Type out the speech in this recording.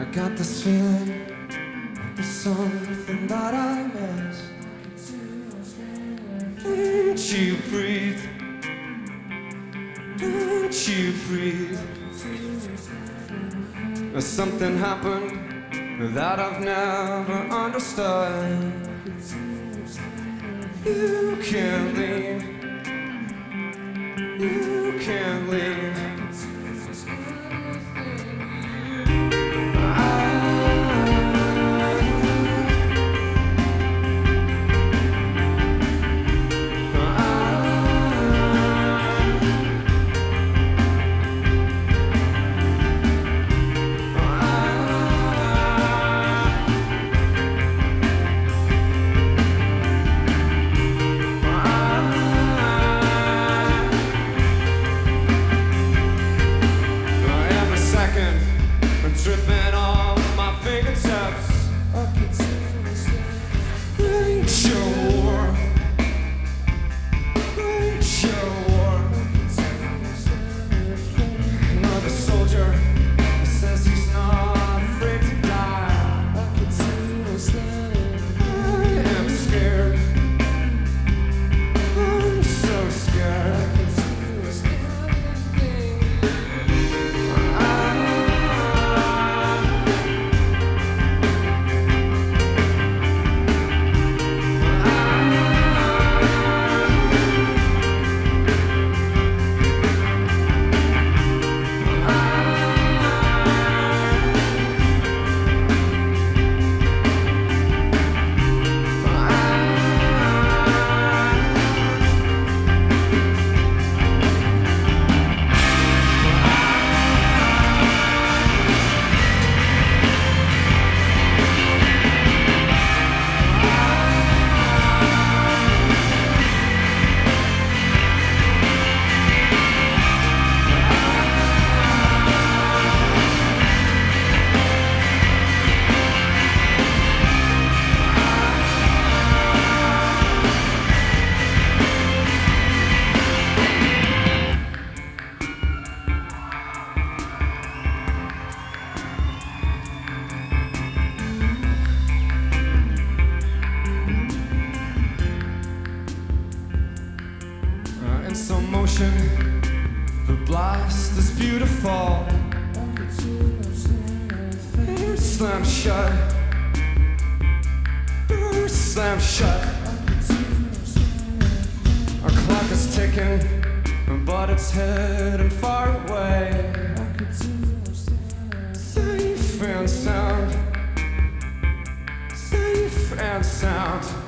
I got this feeling like there's something that I miss. Don't you breathe? Don't you breathe? There's something happened that I've never understood. You can't leave. You can't leave. Dripping off my fingertips. Wage your war. Wage your war. Another soldier says he's not afraid to die. I am scared. I'm so scared. In slow motion, the blast is beautiful. Doors slam shut. Doors slam shut. Our clock is ticking, but it's heading far away. Safe and sound. Safe and sound.